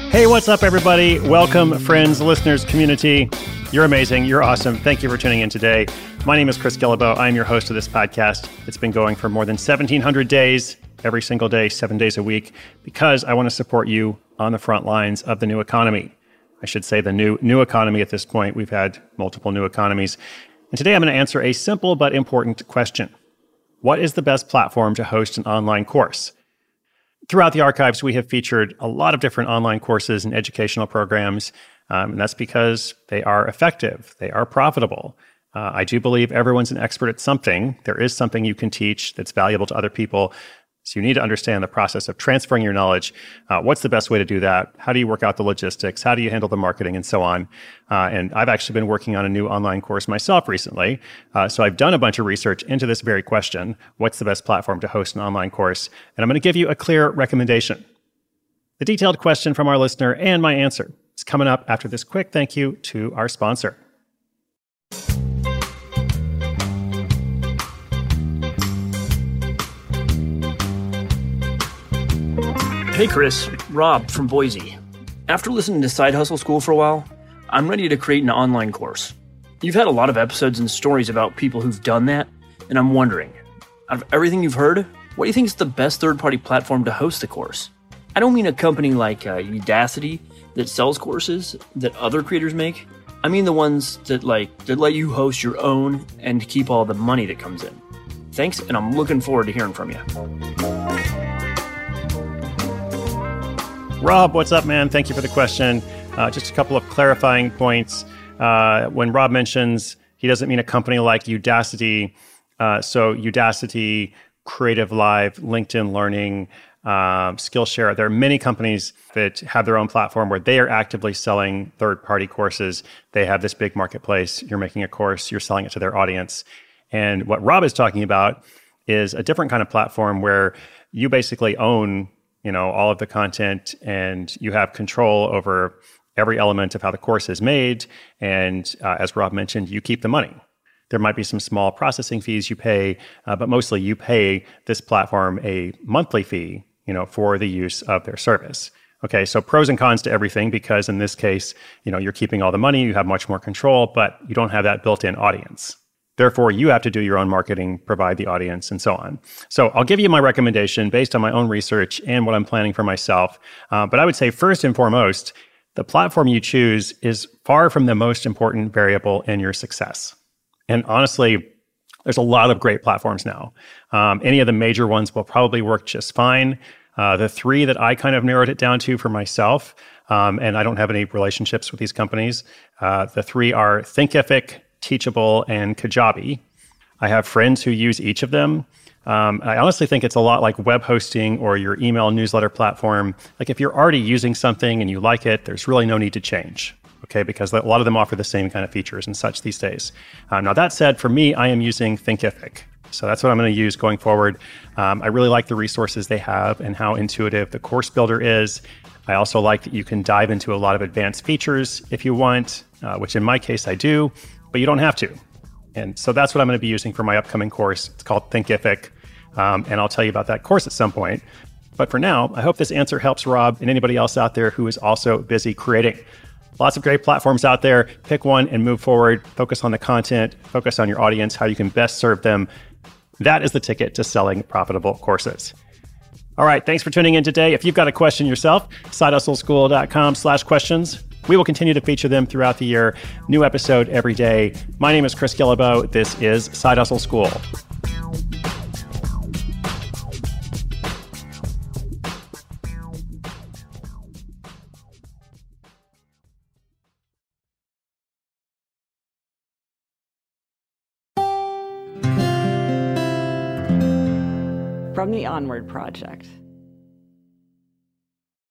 Hey, what's up, everybody? Welcome, friends, listeners, community. You're amazing. You're awesome. Thank you for tuning in today. My name is Chris Guillebeau. I'm your host of this podcast. It's been going for more than 1,700 days, every single day, 7 days a week, because I want to support you on the front lines of the new economy. I should say the new economy at this point. We've had multiple new economies. And today I'm going to answer a simple but important question. What is the best platform to host an online course? Throughout the archives, we have featured a lot of different online courses and educational programs, and that's because they are effective. They are profitable. I do believe everyone's an expert at something. There is something you can teach that's valuable to other people. So you need to understand the process of transferring your knowledge. What's the best way to do that? How do you work out the logistics? How do you handle the marketing and so on? And I've actually been working on a new online course myself recently. So I've done a bunch of research into this very question. What's the best platform to host an online course? And I'm going to give you a clear recommendation. The detailed question from our listener and my answer is coming up after this quick thank you to our sponsor. Hey Chris, Rob from Boise. After listening to Side Hustle School for a while, I'm ready to create an online course. You've had a lot of episodes and stories about people who've done that, and I'm wondering, out of everything you've heard, what do you think is the best third-party platform to host the course? I don't mean a company like Udacity that sells courses that other creators make. I mean the ones that let you host your own and keep all the money that comes in. Thanks, and I'm looking forward to hearing from you. Rob, what's up, man? Thank you for the question. Just a couple of clarifying points. When Rob mentions he doesn't mean a company like Udacity, so Udacity, Creative Live, LinkedIn Learning, Skillshare, there are many companies that have their own platform where they are actively selling third-party courses. They have this big marketplace. You're making a course, you're selling it to their audience. And what Rob is talking about is a different kind of platform where you basically own all of the content, and you have control over every element of how the course is made. And as Rob mentioned, you keep the money. There might be some small processing fees you pay, but mostly you pay this platform a monthly fee, for the use of their service. Okay, so pros and cons to everything, because in this case, you're keeping all the money, you have much more control, but you don't have that built-in audience. Therefore, you have to do your own marketing, provide the audience, and so on. So I'll give you my recommendation based on my own research and what I'm planning for myself. But I would say first and foremost, the platform you choose is far from the most important variable in your success. And honestly, there's a lot of great platforms now. Any of the major ones will probably work just fine. The three that I kind of narrowed it down to for myself, and I don't have any relationships with these companies, the three are Thinkific, Teachable, and Kajabi. I have friends who use each of them. I honestly think it's a lot like web hosting or your email newsletter platform. Like if you're already using something and you like it, there's really no need to change, okay? Because a lot of them offer the same kind of features and such these days. Now that said, for me, I am using Thinkific. So that's what I'm going to use going forward. I really like the resources they have and how intuitive the course builder is. I also like that you can dive into a lot of advanced features if you want, which in my case I do. But you don't have to. And so that's what I'm going to be using for my upcoming course. It's called Thinkific. And I'll tell you about that course at some point. But for now, I hope this answer helps Rob and anybody else out there who is also busy creating. Lots of great platforms out there. Pick one and move forward. Focus on the content. Focus on your audience, how you can best serve them. That is the ticket to selling profitable courses. All right. Thanks for tuning in today. If you've got a question yourself, sidehustleschool.com/questions. We will continue to feature them throughout the year. New episode every day. My name is Chris Guillebeau. This is Side Hustle School. From the Onward Project.